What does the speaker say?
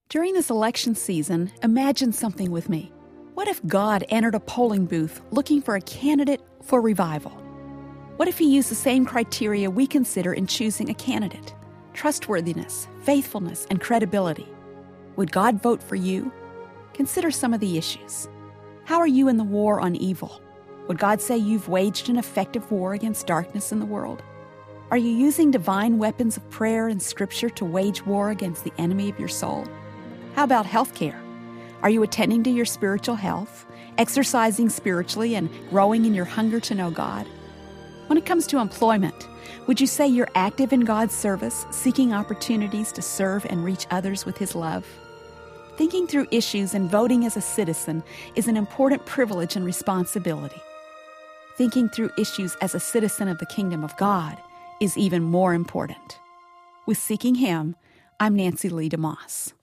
During this election season, imagine something with me. What if God entered a polling booth looking for a candidate for revival? What if He used the same criteria we consider in choosing a candidate? Trustworthiness, faithfulness, and credibility. Would God vote for you? Consider some of the issues. How are you in the war on evil? Would God say you've waged an effective war against darkness in the world? Are you using divine weapons of prayer and scripture to wage war against the enemy of your soul? How about health care? Are you attending to your spiritual health, exercising spiritually, and growing in your hunger to know God? When it comes to employment, would you say you're active in God's service, seeking opportunities to serve and reach others with His love? Thinking through issues and voting as a citizen is an important privilege and responsibility. Thinking through issues as a citizen of the kingdom of God is even more important. With Seeking Him, I'm Nancy Lee DeMoss.